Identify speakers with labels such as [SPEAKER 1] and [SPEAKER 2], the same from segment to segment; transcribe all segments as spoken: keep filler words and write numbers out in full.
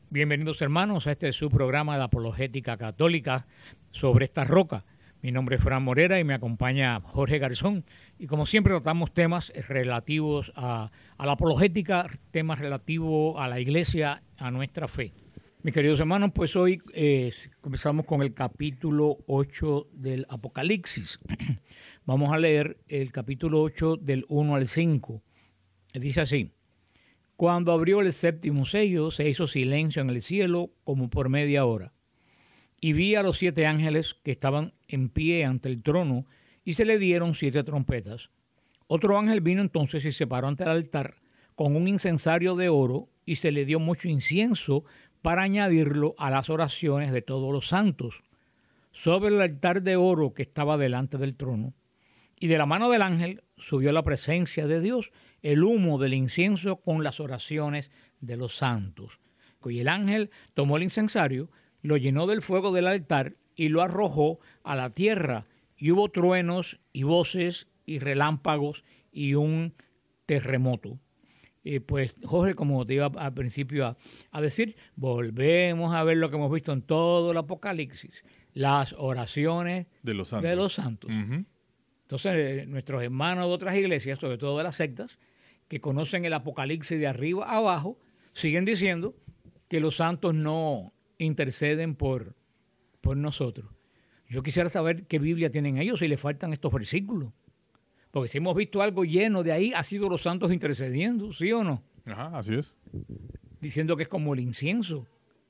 [SPEAKER 1] Bienvenidos hermanos a este su programa de apologética católica sobre esta roca. Mi nombre es Fran Morera y me acompaña Jorge Garzón. Y como siempre tratamos temas relativos a, a la apologética, temas relativos a la iglesia, a nuestra fe. Mis queridos hermanos, pues hoy eh, comenzamos con el capítulo ocho del Apocalipsis. Vamos a leer el capítulo ocho del uno al cinco. Dice así: Cuando abrió el séptimo sello, se hizo silencio en el cielo como por media hora. Y vi a los siete ángeles que estaban en pie ante el trono, y se le dieron siete trompetas. Otro ángel vino entonces y se paró ante el altar con un incensario de oro, y se le dio mucho incienso para añadirlo a las oraciones de todos los santos, sobre el altar de oro que estaba delante del trono. Y de la mano del ángel subió a la presencia de Dios el humo del incienso con las oraciones de los santos. Y el ángel tomó el incensario, lo llenó del fuego del altar y lo arrojó a la tierra. Y hubo truenos y voces y relámpagos y un terremoto. Y pues, Jorge, como te iba al principio a, a decir, volvemos a ver lo que hemos visto en todo el Apocalipsis, las oraciones
[SPEAKER 2] de los santos.
[SPEAKER 1] De los santos. Uh-huh. Entonces, eh, nuestros hermanos de otras iglesias, sobre todo de las sectas, que conocen el Apocalipsis de arriba a abajo, siguen diciendo que los santos no interceden por, por nosotros. Yo quisiera saber qué Biblia tienen ellos, si les faltan estos versículos. Porque si hemos visto algo lleno de ahí, ha sido los santos intercediendo, ¿sí o no?
[SPEAKER 2] Ajá, así es.
[SPEAKER 1] Diciendo que es como el incienso.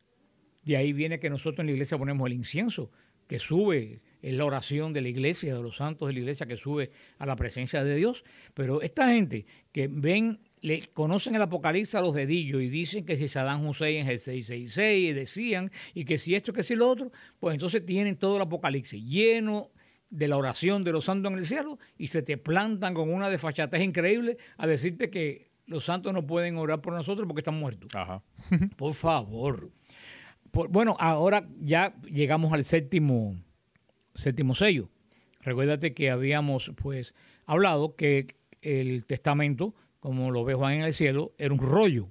[SPEAKER 1] De ahí viene que nosotros en la iglesia ponemos el incienso, que sube, es la oración de la iglesia, de los santos de la iglesia, que sube a la presencia de Dios. Pero esta gente que ven, le conocen el Apocalipsis a los dedillos y dicen que si Saddam Hussein es el seiscientos sesenta y seis, y decían, y que si esto, que si lo otro, pues entonces tienen todo el Apocalipsis lleno de la oración de los santos en el cielo, y se te plantan con una desfachatez increíble a decirte que los santos no pueden orar por nosotros porque están muertos.
[SPEAKER 2] Ajá.
[SPEAKER 1] Por favor. Por, bueno, ahora ya llegamos al séptimo, séptimo sello. Recuérdate que habíamos pues hablado que el testamento, como lo ve Juan en el cielo, era un rollo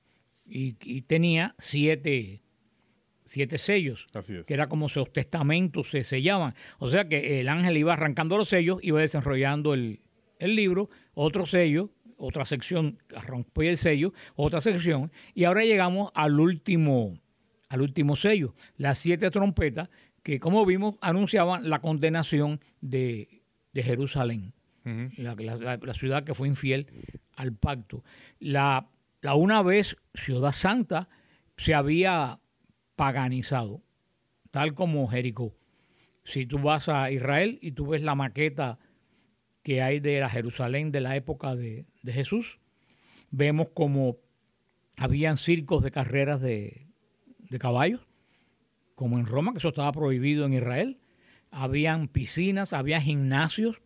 [SPEAKER 1] y, y tenía siete siete sellos,
[SPEAKER 2] Así es.
[SPEAKER 1] Que era como los testamentos se sellaban. O sea que el ángel iba arrancando los sellos, iba desarrollando el, el libro, otro sello, otra sección, rompía el sello, otra sección, y ahora llegamos al último, al último sello, las siete trompetas, que como vimos anunciaban la condenación de, de Jerusalén, uh-huh. la, la, la ciudad que fue infiel al pacto. La, la una vez ciudad santa se había paganizado, tal como Jericó. Si tú vas a Israel y tú ves la maqueta que hay de la Jerusalén de la época de, de Jesús, vemos como habían circos de carreras de, de caballos, como en Roma, que eso estaba prohibido en Israel. Habían piscinas, había gimnasios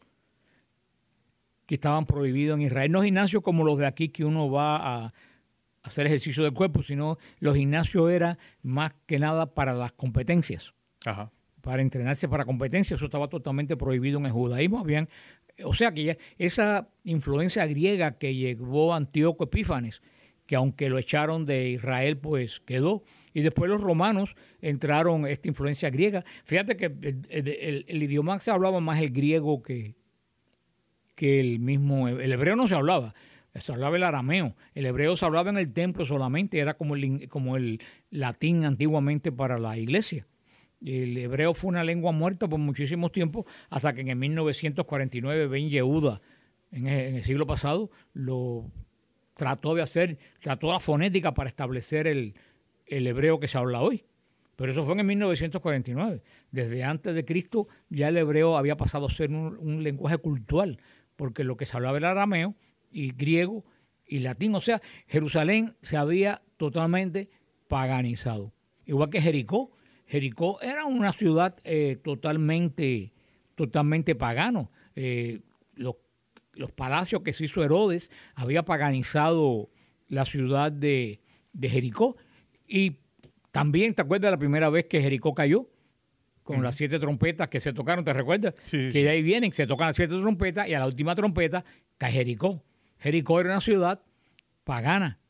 [SPEAKER 1] que estaban prohibidos en Israel. No gimnasios como los de aquí que uno va a hacer ejercicio del cuerpo, sino los gimnasios eran más que nada para las competencias.
[SPEAKER 2] Ajá.
[SPEAKER 1] Para entrenarse para competencias. Eso estaba totalmente prohibido en el judaísmo. Habían, o sea que ya esa influencia griega que llevó Antíoco Epífanes, que aunque lo echaron de Israel, pues quedó. Y después los romanos entraron esta influencia griega. Fíjate que el, el, el, el idioma se hablaba más el griego que, que el mismo, el hebreo no se hablaba. Se hablaba el arameo. El hebreo se hablaba en el templo solamente, era como el, como el latín antiguamente para la iglesia. El hebreo fue una lengua muerta por muchísimos tiempos, hasta que en el mil novecientos cuarenta y nueve Ben Yehuda, en el, en el siglo pasado, lo trató de hacer, trató la fonética para establecer el, el hebreo que se habla hoy. Pero eso fue en el mil novecientos cuarenta y nueve. Desde antes de Cristo ya el hebreo había pasado a ser un, un lenguaje cultural, porque lo que se hablaba era arameo, y griego y latín. O sea, Jerusalén se había totalmente paganizado. Igual que Jericó. Jericó era una ciudad eh, totalmente, totalmente pagano. Eh, los, los palacios que se hizo Herodes había paganizado la ciudad de, de Jericó. Y también, ¿te acuerdas la primera vez que Jericó cayó? Con uh-huh. las siete trompetas que se tocaron, ¿te recuerdas?
[SPEAKER 2] Sí, sí,
[SPEAKER 1] que
[SPEAKER 2] sí.
[SPEAKER 1] de ahí vienen, se tocan las siete trompetas y a la última trompeta cae Jericó. Jericó era una ciudad pagana.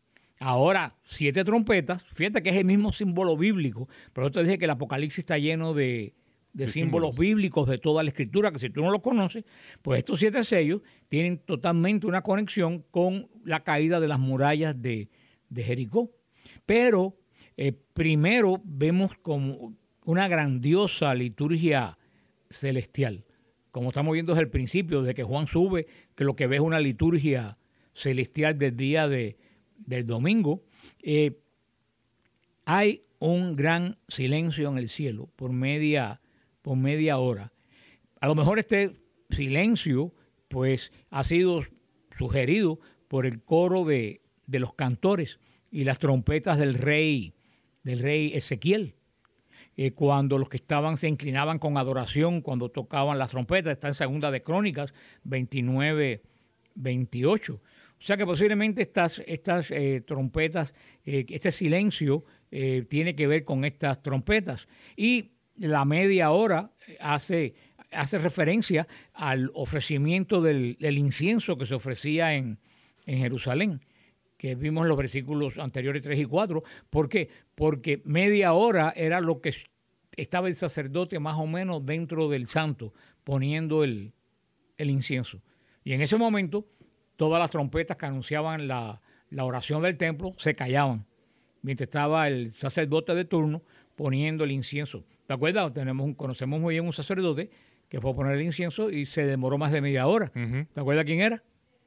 [SPEAKER 1] Ahora, siete trompetas, fíjate que es el mismo símbolo bíblico, pero yo te dije que el Apocalipsis está lleno de, de, de símbolos, símbolos bíblicos de toda la Escritura, que si tú no los conoces, pues estos siete sellos tienen totalmente una conexión con la caída de las murallas de, de Jericó. Pero eh, primero vemos como una grandiosa liturgia celestial. Como estamos viendo desde el principio, desde que Juan sube, que lo que ve es una liturgia celestial del día de del domingo, eh, hay un gran silencio en el cielo por media, por media hora. A lo mejor este silencio pues ha sido sugerido por el coro de, de los cantores y las trompetas del rey, del rey Ezequiel. Eh, cuando los que estaban se inclinaban con adoración cuando tocaban las trompetas, está en Segunda de Crónicas veintinueve, veintiocho. O sea que posiblemente estas, estas eh, trompetas, eh, este silencio eh, tiene que ver con estas trompetas. Y la media hora hace, hace referencia al ofrecimiento del, del incienso que se ofrecía en, en Jerusalén, que vimos en los versículos anteriores tres y cuatro. ¿Por qué? Porque media hora era lo que estaba el sacerdote más o menos dentro del santo, poniendo el, el incienso. Y en ese momento todas las trompetas que anunciaban la, la oración del templo se callaban, mientras estaba el sacerdote de turno poniendo el incienso. ¿Te acuerdas? Tenemos un, conocemos muy bien un sacerdote que fue a poner el incienso y se demoró más de media hora. Uh-huh. ¿Te acuerdas quién era?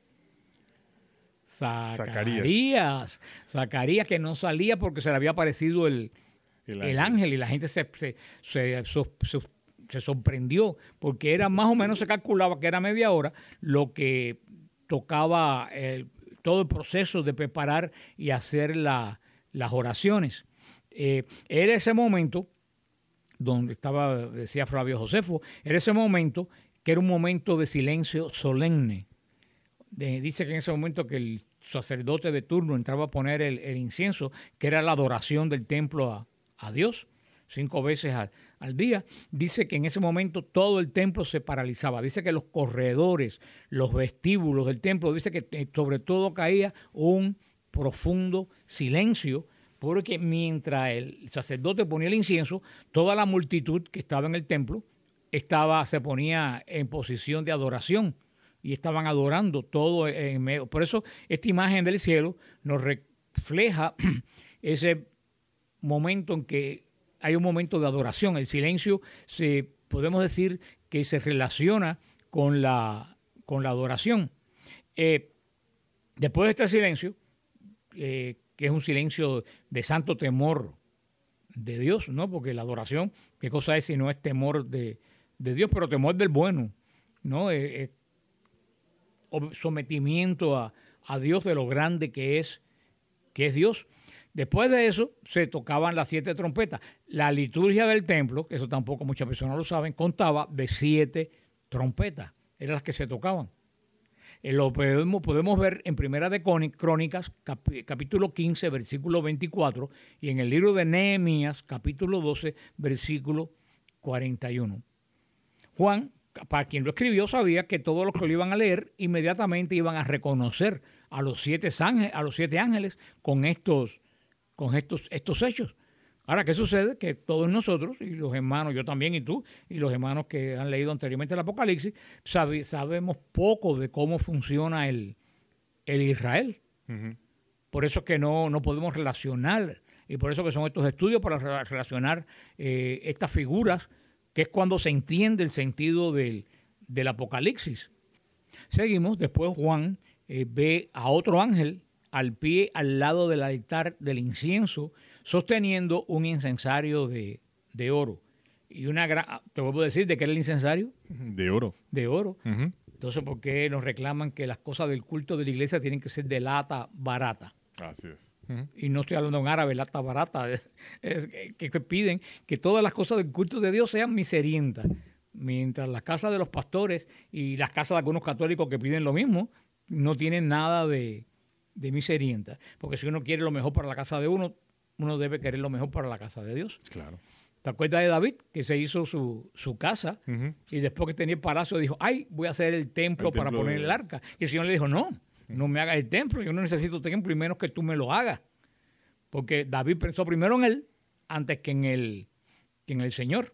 [SPEAKER 1] Zacarías. Zacarías, que no salía porque se le había aparecido el, el, ángel. el ángel y la gente se, se, se, se, se, se sorprendió porque era más o menos, se calculaba que era media hora lo que tocaba el, todo el proceso de preparar y hacer la, las oraciones. Eh, era ese momento donde estaba, decía Flavio Josefo, era ese momento que era un momento de silencio solemne. De, dice que en ese momento que el sacerdote de turno entraba a poner el, el incienso, que era la adoración del templo a, a Dios, cinco veces al, al día. Dice que en ese momento todo el templo se paralizaba. Dice que los corredores, los vestíbulos del templo, dice que sobre todo caía un profundo silencio, porque mientras el sacerdote ponía el incienso, toda la multitud que estaba en el templo estaba, se ponía en posición de adoración y estaban adorando todo en medio. Por eso esta imagen del cielo nos refleja ese momento en que hay un momento de adoración. El silencio, se, podemos decir que se relaciona con la, con la adoración. Eh, después de este silencio, eh, que es un silencio de santo temor de Dios, ¿no? Porque la adoración, ¿qué cosa es si no es temor de, de Dios? Pero temor del bueno, ¿no? Eh, eh, sometimiento a, a Dios de lo grande que es, que es Dios. Después de eso se tocaban las siete trompetas. La liturgia del templo, que eso tampoco muchas personas lo saben, contaba de siete trompetas. Eran las que se tocaban. Eh, lo podemos, podemos ver en Primera de Crónicas, cap, capítulo quince, versículo veinticuatro, y en el libro de Nehemías, capítulo doce, versículo cuarenta y uno. Juan, para quien lo escribió, sabía que todos los que lo iban a leer inmediatamente iban a reconocer a los siete ángeles, a los siete ángeles con estos, con estos, estos hechos. Ahora, ¿qué sucede? Que todos nosotros, y los hermanos, yo también y tú, y los hermanos que han leído anteriormente el Apocalipsis, sabe, sabemos poco de cómo funciona el, el Israel. Uh-huh. Por eso es que no, no podemos relacionar, y por eso que son estos estudios para relacionar eh, estas figuras, que es cuando se entiende el sentido del, del Apocalipsis. Seguimos, después Juan eh, ve a otro ángel al pie, al lado del altar del incienso, sosteniendo un incensario de, de oro. Y una gran, te vuelvo a decir, ¿de qué era el incensario?
[SPEAKER 2] De oro.
[SPEAKER 1] De oro.
[SPEAKER 2] Uh-huh.
[SPEAKER 1] Entonces, ¿por qué nos reclaman que las cosas del culto de la iglesia tienen que ser de lata barata?
[SPEAKER 2] Así es.
[SPEAKER 1] Uh-huh. Y no estoy hablando en árabe, lata barata. Es, es, que, que piden que todas las cosas del culto de Dios sean miserientas. Mientras las casas de los pastores y las casas de algunos católicos que piden lo mismo, no tienen nada de, de miserientas. Porque si uno quiere lo mejor para la casa de uno, uno debe querer lo mejor para la casa de Dios.
[SPEAKER 2] Claro.
[SPEAKER 1] ¿Te acuerdas de David? Que se hizo su, su casa uh-huh. y después que tenía el palacio dijo, ay, voy a hacer el templo, el para templo poner de... el arca. Y el Señor le dijo, no, no me hagas el templo, yo no necesito templo y menos que tú me lo hagas. Porque David pensó primero en él antes que en el, que en el Señor.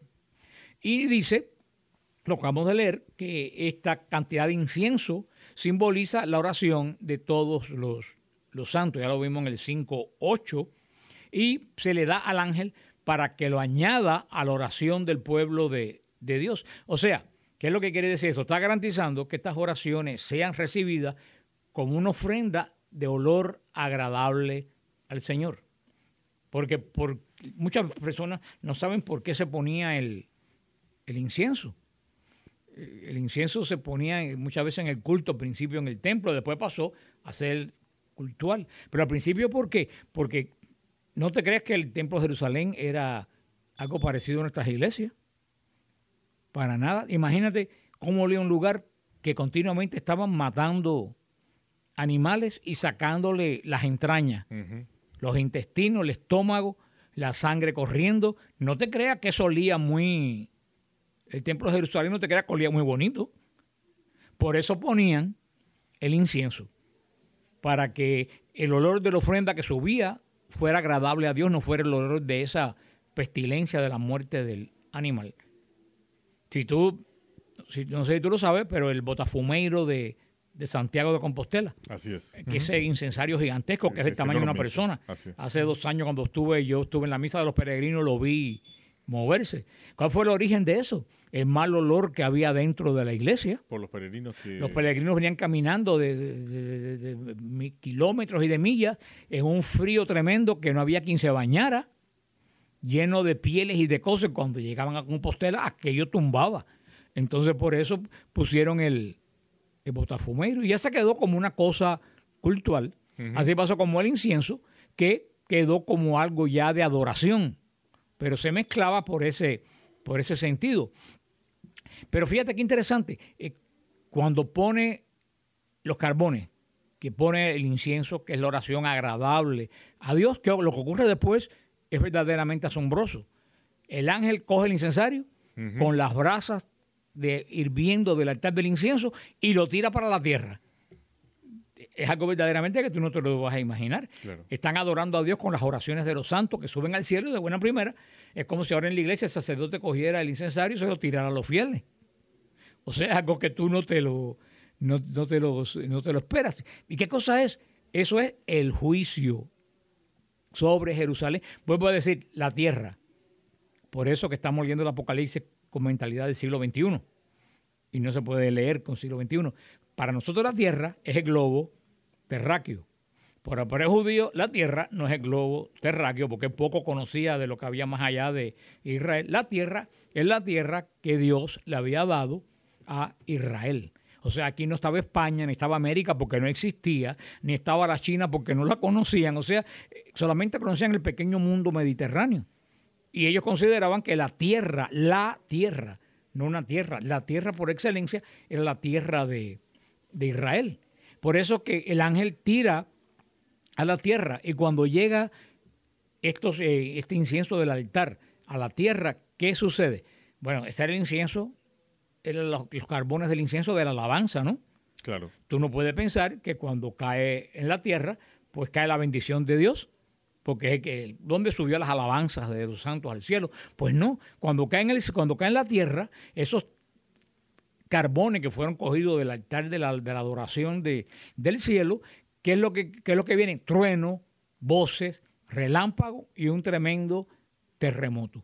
[SPEAKER 1] Y dice, lo acabamos de leer, que esta cantidad de incienso simboliza la oración de todos los, los santos. Ya lo vimos en el cinco ocho. Y se le da al ángel para que lo añada a la oración del pueblo de, de Dios. O sea, ¿qué es lo que quiere decir esto? Está garantizando que estas oraciones sean recibidas como una ofrenda de olor agradable al Señor. Porque por, muchas personas no saben por qué se ponía el, el incienso. El incienso se ponía muchas veces en el culto, al principio en el templo, después pasó a ser cultual. Pero al principio, ¿por qué? Porque no te creas que el templo de Jerusalén era algo parecido a nuestras iglesias. Para nada. Imagínate cómo olía un lugar que continuamente estaban matando animales y sacándole las entrañas, uh-huh. los intestinos, el estómago, la sangre corriendo. No te creas que eso olía muy... El templo de Jerusalén no te creas que olía muy bonito. Por eso ponían el incienso, para que el olor de la ofrenda que subía fuera agradable a Dios, no fuera el olor de esa pestilencia de la muerte del animal. Si tú, si, no sé si tú lo sabes, pero el botafumeiro de, de Santiago de Compostela.
[SPEAKER 2] Así es.
[SPEAKER 1] Que uh-huh. ese incensario gigantesco, que sí, es el tamaño de una persona. Hace dos años cuando estuve, yo estuve en la misa de los peregrinos, lo vi moverse. ¿Cuál fue el origen de eso? El mal olor que había dentro de la iglesia.
[SPEAKER 2] Por los peregrinos que...
[SPEAKER 1] Los peregrinos venían caminando de, de, de, de, de, de kilómetros y de millas en un frío tremendo que no había quien se bañara, lleno de pieles y de cosas. Cuando llegaban a Compostela, aquello tumbaba. Entonces por eso pusieron el, el botafumeiro y ya se quedó como una cosa cultural. Uh-huh. Así pasó como el incienso, que quedó como algo ya de adoración, pero se mezclaba por ese, por ese sentido. Pero fíjate qué interesante, eh, cuando pone los carbones, que pone el incienso, que es la oración agradable a Dios, que lo que ocurre después es verdaderamente asombroso. El ángel coge el incensario uh-huh. con las brasas de, hirviendo del altar del incienso y lo tira para la tierra. Es algo verdaderamente que tú no te lo vas a imaginar. Claro. Están adorando a Dios con las oraciones de los santos que suben al cielo de buena primera. Es como si ahora en la iglesia el sacerdote cogiera el incensario y se lo tirara a los fieles. O sea, es algo que tú no te lo, no, no te lo, no te lo esperas. ¿Y qué cosa es? Eso es el juicio sobre Jerusalén. Vuelvo a decir, la tierra. Por eso que estamos leyendo el Apocalipsis con mentalidad del siglo veintiuno. Y no se puede leer con siglo veintiuno. Para nosotros la tierra es el globo terráqueo. Para el judío la tierra no es el globo terráqueo porque poco conocía de lo que había más allá de Israel. La tierra es la tierra que Dios le había dado a Israel. O sea, aquí no estaba España, ni estaba América porque no existía, ni estaba la China porque no la conocían. O sea, solamente conocían el pequeño mundo mediterráneo. Y ellos consideraban que la tierra, la tierra, no una tierra, la tierra por excelencia era la tierra de, de Israel. Por eso que el ángel tira a la tierra y cuando llega estos, eh, este incienso del altar a la tierra, ¿qué sucede? Bueno, ese era el incienso, eran los, los carbones del incienso de la alabanza, ¿no?
[SPEAKER 2] Claro.
[SPEAKER 1] Tú no puedes pensar que cuando cae en la tierra, pues cae la bendición de Dios, porque es que ¿dónde subió las alabanzas de los santos al cielo? Pues no, cuando cae en, el, cuando cae en la tierra, esos carbones que fueron cogidos del altar de la, de la adoración de, del cielo, ¿qué es lo que, qué es lo que viene? Trueno, voces, relámpago y un tremendo terremoto.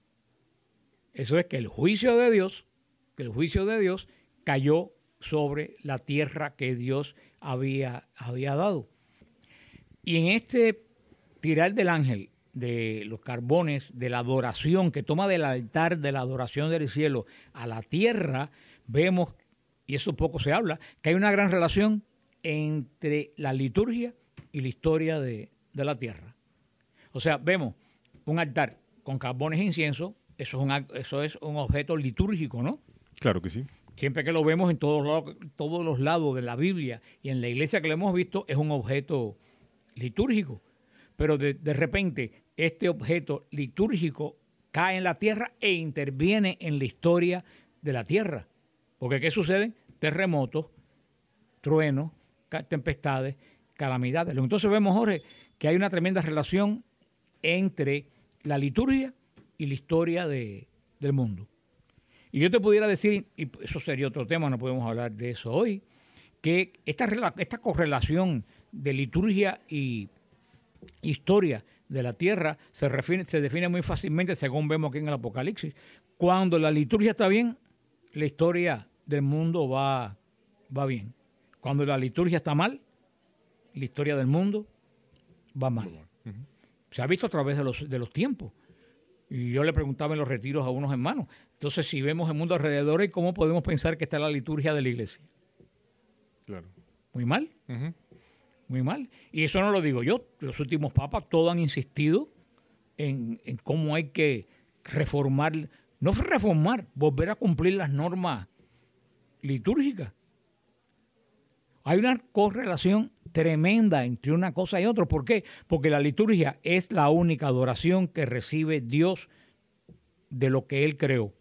[SPEAKER 1] Eso es que el juicio de Dios, que el juicio de Dios cayó sobre la tierra que Dios había, había dado. Y en este tirar del ángel de los carbones de la adoración que toma del altar de la adoración del cielo a la tierra, vemos, y eso poco se habla, que hay una gran relación entre la liturgia y la historia de, de la tierra. O sea, vemos un altar con carbones e incienso, eso es, un, eso es un objeto litúrgico, ¿no?
[SPEAKER 2] Claro que sí.
[SPEAKER 1] Siempre que lo vemos en todos lados, todos los lados de la Biblia y en la iglesia que lo hemos visto, es un objeto litúrgico. Pero de, de repente este objeto litúrgico cae en la tierra e interviene en la historia de la tierra. Porque ¿qué sucede? Terremotos, truenos, tempestades, calamidades. Entonces vemos, Jorge, que hay una tremenda relación entre la liturgia y la historia de, del mundo. Y yo te pudiera decir, y eso sería otro tema, no podemos hablar de eso hoy, que esta, esta correlación de liturgia y historia de la tierra se, refiere, se define muy fácilmente según vemos aquí en el Apocalipsis. Cuando la liturgia está bien, la historia del mundo va, va bien. Cuando la liturgia está mal, la historia del mundo va mal. Uh-huh. Se ha visto a través de los, de los tiempos. Y yo le preguntaba en los retiros a unos hermanos, entonces si vemos el mundo alrededor, ¿cómo podemos pensar que está la liturgia de la iglesia?
[SPEAKER 2] Claro.
[SPEAKER 1] Muy mal.
[SPEAKER 2] Uh-huh.
[SPEAKER 1] Muy mal. Y eso no lo digo yo. Los últimos papas todos han insistido en, en cómo hay que reformar, no reformar, volver a cumplir las normas litúrgicas. Hay una correlación tremenda entre una cosa y otra. ¿Por qué? Porque la liturgia es la única adoración que recibe Dios de lo que Él creó.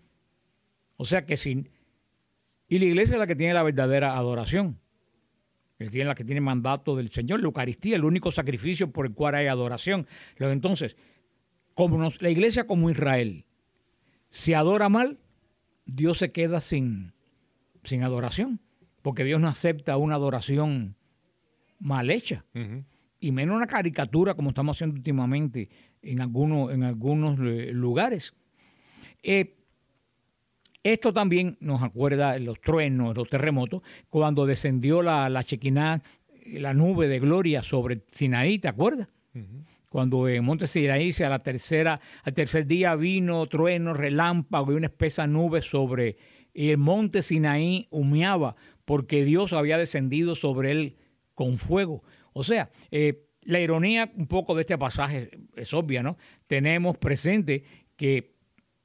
[SPEAKER 1] O sea que sin... Y la iglesia es la que tiene la verdadera adoración. Es la que tiene mandato del Señor, la Eucaristía, el único sacrificio por el cual hay adoración. Entonces, como nos, la iglesia como Israel se adora mal, Dios se queda sin, sin adoración, porque Dios no acepta una adoración mal hecha, uh-huh. y menos una caricatura como estamos haciendo últimamente en algunos, en algunos lugares. Eh, Esto también nos acuerda los truenos, los terremotos, cuando descendió la, la Shekinah, la nube de gloria sobre Sinaí, ¿te acuerdas? Uh-huh. Cuando en Monte Sinaí, a la tercera, al tercer día vino trueno, relámpago y una espesa nube sobre el monte Sinaí humeaba, porque Dios había descendido sobre él con fuego. O sea, eh, la ironía un poco de este pasaje es obvia, ¿no? Tenemos presente que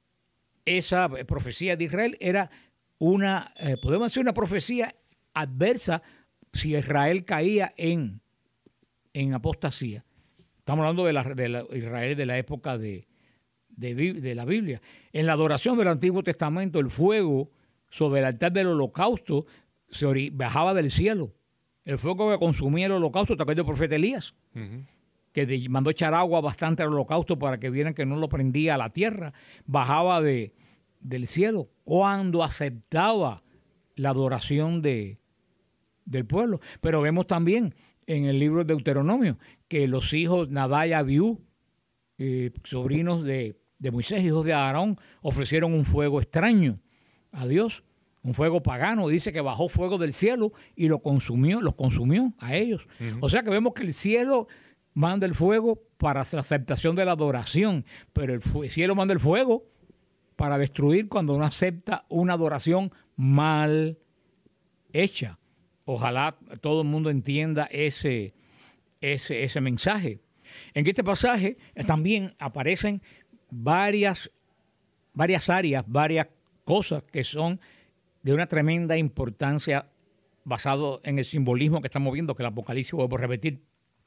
[SPEAKER 1] esa profecía de Israel era una, eh, podemos decir, una profecía adversa si Israel caía en, en apostasía. Estamos hablando de la, de la Israel de la época de, de, de la Biblia. En la adoración del Antiguo Testamento, el fuego sobre el altar del holocausto se ori- bajaba del cielo. El fuego que consumía el holocausto, ¿te acuerdas del profeta Elías? Uh-huh. Que de, mandó echar agua bastante al holocausto para que vieran que no lo prendía a la tierra, bajaba de, del cielo cuando aceptaba la adoración de, del pueblo. Pero vemos también en el libro de Deuteronomio que los hijos Nadab y Abiú, eh, sobrinos de, de Moisés, hijos de Aarón, ofrecieron un fuego extraño a Dios, un fuego pagano. Dice que bajó fuego del cielo y lo consumió, los consumió a ellos. Uh-huh. O sea que vemos que el cielo manda el fuego para la aceptación de la adoración, pero el, fu- el cielo manda el fuego para destruir cuando uno acepta una adoración mal hecha. Ojalá todo el mundo entienda ese, ese, ese mensaje. En este pasaje también aparecen varias, varias áreas, varias cosas que son de una tremenda importancia basado en el simbolismo que estamos viendo, que el Apocalipsis, vuelvo a repetir,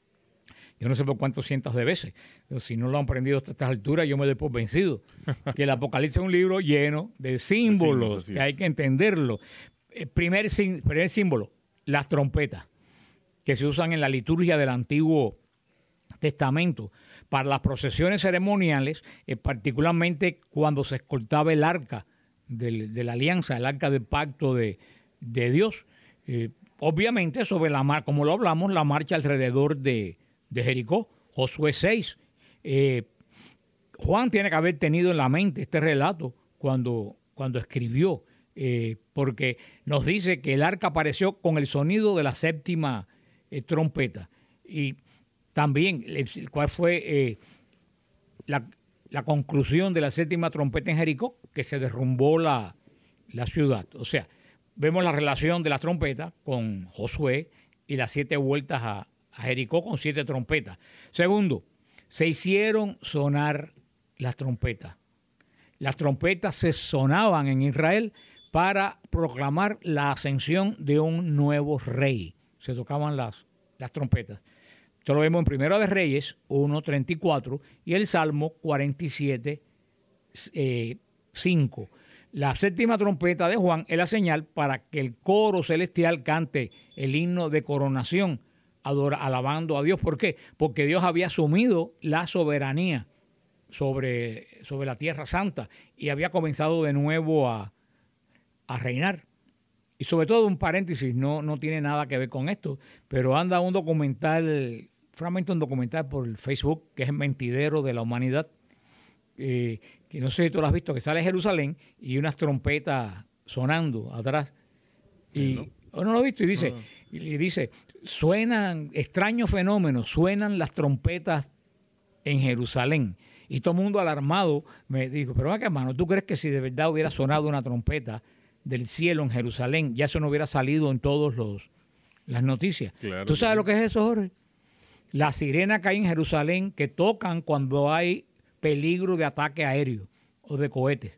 [SPEAKER 1] yo no sé por cuántos cientos de veces. Si no lo han aprendido hasta estas alturas, yo me doy por vencido. Que el Apocalipsis es un libro lleno de símbolos, que hay que entenderlo. El primer, primer símbolo, las trompetas, que se usan en la liturgia del Antiguo Testamento para las procesiones ceremoniales, eh, particularmente cuando se escoltaba el arca de, de la alianza, el arca del pacto de, de Dios. Eh, obviamente, sobre la mar, como lo hablamos, la marcha alrededor de de Jericó, Josué seis. Eh, Juan tiene que haber tenido en la mente este relato cuando, cuando escribió, eh, porque nos dice que el arca apareció con el sonido de la séptima eh, trompeta. Y también, ¿cuál fue eh, la, la conclusión de la séptima trompeta en Jericó? Que se derrumbó la, la ciudad. O sea, vemos la relación de la trompeta con Josué y las siete vueltas a a Jericó con siete trompetas. Segundo, se hicieron sonar las trompetas. Las trompetas se sonaban en Israel para proclamar la ascensión de un nuevo rey. Se tocaban las, las trompetas. Esto lo vemos en Primero de Reyes uno treinta y cuatro y el Salmo cuarenta y siete, cinco. La séptima trompeta de Juan es la señal para que el coro celestial cante el himno de coronación, adora, alabando a Dios. ¿Por qué? Porque Dios había asumido la soberanía sobre, sobre la Tierra Santa y había comenzado de nuevo a, a reinar. Y sobre todo, un paréntesis, no, no tiene nada que ver con esto, pero anda un documental, fragmento un documental por Facebook, que es El Mentidero de la Humanidad, eh, que no sé si tú lo has visto, que sale Jerusalén y unas trompetas sonando atrás. Y, ¿no? ¿O no lo has visto? Y dice, uh-huh. y dice, suenan extraños fenómenos, suenan las trompetas en Jerusalén. Y todo el mundo alarmado me dijo, pero acá, hermano, ¿tú crees que si de verdad hubiera sonado una trompeta del cielo en Jerusalén, ya eso no hubiera salido en todas las noticias? Claro. ¿Tú sabes sí. lo que es eso, Jorge? La sirena que hay en Jerusalén, que tocan cuando hay peligro de ataque aéreo o de cohetes.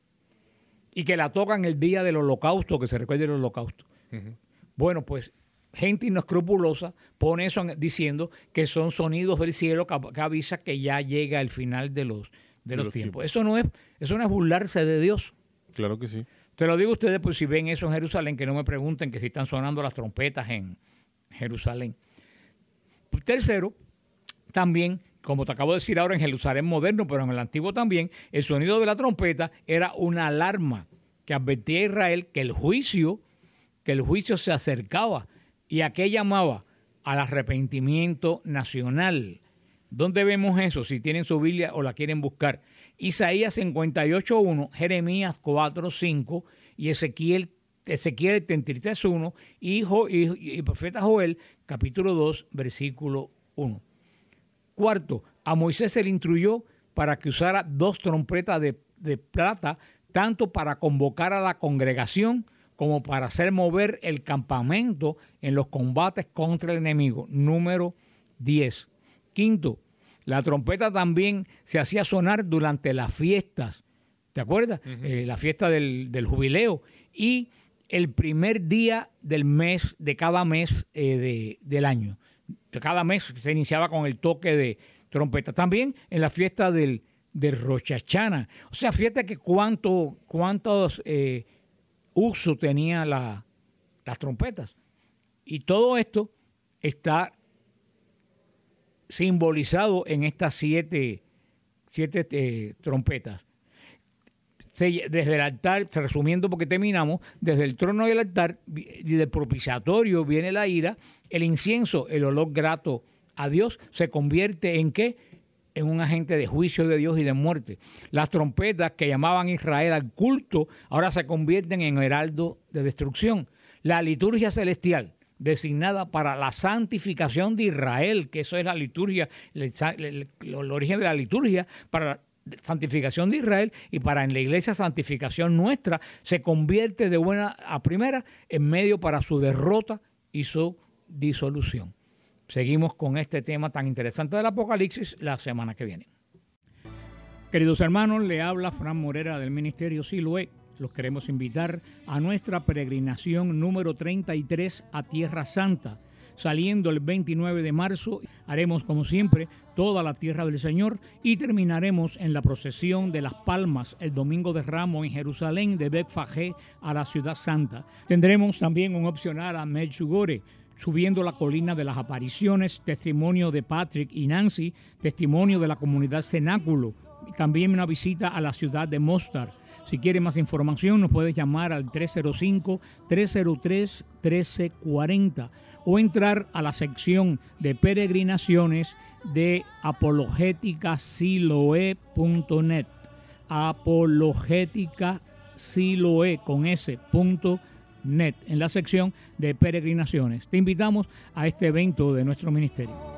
[SPEAKER 1] Y que la tocan el día del holocausto, que se recuerde el holocausto. Uh-huh. Bueno, pues gente inescrupulosa pone eso diciendo que son sonidos del cielo que, que avisa que ya llega el final de los, de de los, los tiempos. tiempos. Eso no es, eso no es burlarse de Dios.
[SPEAKER 2] Claro que sí.
[SPEAKER 1] Te lo digo a ustedes, pues si ven eso en Jerusalén, que no me pregunten que si están sonando las trompetas en Jerusalén. Tercero, también, como te acabo de decir ahora en Jerusalén moderno, pero en el antiguo también, el sonido de la trompeta era una alarma que advertía a Israel que el juicio, que el juicio se acercaba, y a qué llamaba al arrepentimiento nacional. ¿Dónde vemos eso? Si tienen su Biblia o la quieren buscar. Isaías cincuenta y ocho uno, Jeremías cuatro cinco y Ezequiel, Ezequiel treinta y tres uno y, jo, y, y el profeta Joel capítulo dos versículo uno. Cuarto, a Moisés se le instruyó para que usara dos trompetas de, de plata, tanto para convocar a la congregación como para hacer mover el campamento en los combates contra el enemigo. Número diez. Quinto, la trompeta también se hacía sonar durante las fiestas, ¿te acuerdas? Uh-huh. Eh, la fiesta del, del jubileo y el primer día del mes, de cada mes eh, de, del año. De cada mes se iniciaba con el toque de trompeta. También en la fiesta del, del Rosh Hashanah. O sea, fíjate que cuánto, cuántos eh, usos tenía la, las trompetas. Y todo esto está simbolizado en estas siete, siete eh, trompetas. Se, desde el altar, resumiendo porque terminamos, desde el trono y el altar y del propiciatorio viene la ira, el incienso, el olor grato a Dios, se convierte en ¿qué? En un agente de juicio de Dios y de muerte. Las trompetas que llamaban Israel al culto, ahora se convierten en heraldo de destrucción. La liturgia celestial, designada para la santificación de Israel, que eso es la liturgia, el, el, el origen de la liturgia, para santificación de Israel y para en la iglesia santificación nuestra, se convierte de buena a primera en medio para su derrota y su disolución. Seguimos con este tema tan interesante del Apocalipsis la semana que viene. Queridos hermanos, le habla Fran Morera del Ministerio Siloé. Los queremos invitar a nuestra peregrinación número treinta y tres a Tierra Santa. Saliendo el veintinueve de marzo, haremos como siempre toda la tierra del Señor y terminaremos en la procesión de las Palmas el domingo de Ramos en Jerusalén de Betfagé a la Ciudad Santa. Tendremos también un opcional a Medjugorje, subiendo la colina de las apariciones, testimonio de Patrick y Nancy, testimonio de la comunidad Cenáculo, y también una visita a la ciudad de Mostar. Si quiere más información nos puedes llamar al tres cero cinco, tres cero tres, uno tres cuatro cero o entrar a la sección de peregrinaciones de apologética siloé punto net, apologética siloé con s punto net, en la sección de peregrinaciones. Te invitamos a este evento de nuestro ministerio.